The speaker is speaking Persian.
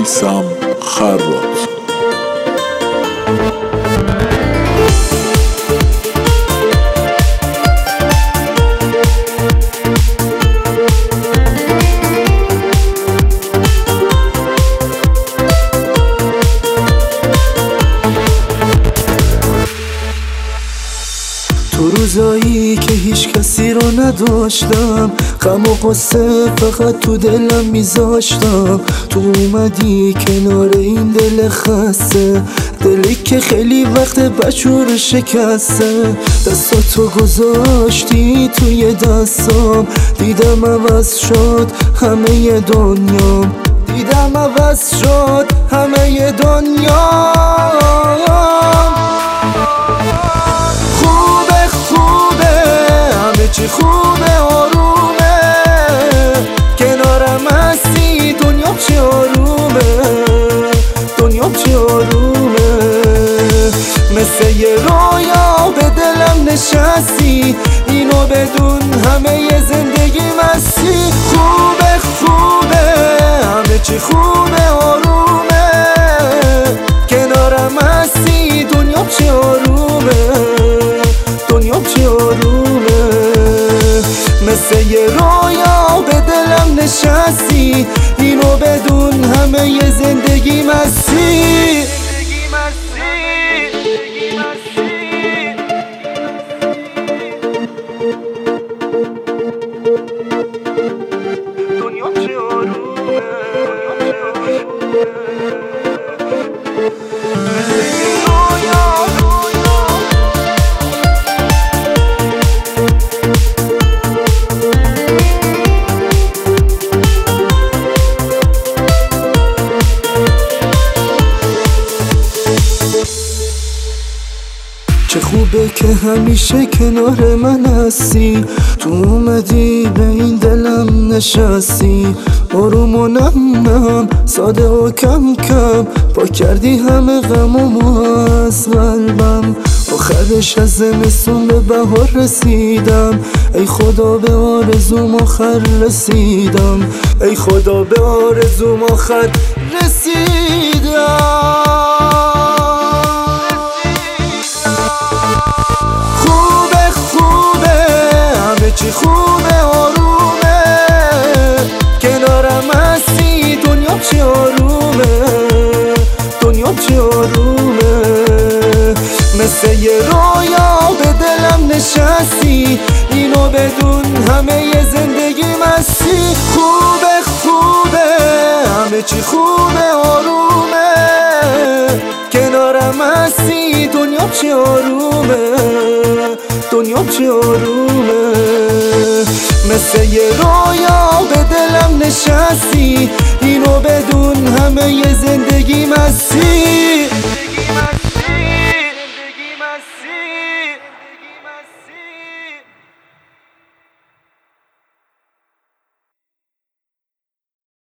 میثم خراط. تو روزایی که هیچ کسی رو نداشتم، غم و قصه فقط تو دلم میذاشتم. تو اومدی کنار این دل خسته، دلی که خیلی وقت بچور شکسته. دستاتو گذاشتی توی دستام، دیدم عوض شد همه دنیام. دیدم عوض شد همه دنیام. چی خوبه آرومه، کنارم هستی دنیام چی آرومه، دنیام چی آرومه. مثل یه رویا به دلم نشستی، اینو بدون همه زندگی مستی. خوبه خوبه همه چی خوبه آرومه، کنارم هستی دنیام چی آرومه، دنیام چی آرومه. مثل یه رویا به دلم نشستی، اینو بدون همه زندگی مستی. دنیام چه آرومه، مثل یه رویا. چه خوبه که همیشه کنار من هستی، تو اومدی به این دلم نشستی. آروم و نم ساده و کم کم، پاک کردی همه غمامو از قلبم. آخرش از زمستون به بهار رسیدم، ای خدا به آرزوم آخر رسیدم، ای خدا به آرزوم آخر رسیدم. چی خوبه آرومه، کنارم هستی دنیام چی آرومه، دنیام چی آرومه. مثل یه رویا به دلم نشستی، اینو بدون همه زندگی مستی. خوبه خوبه همه چی خوبه آرومه، کنارم هستی دنیام چی آرومه، دنیام چی آرومه. مثل یه رویا به دلم نشستی، اینو بدون همه زندگی مستی.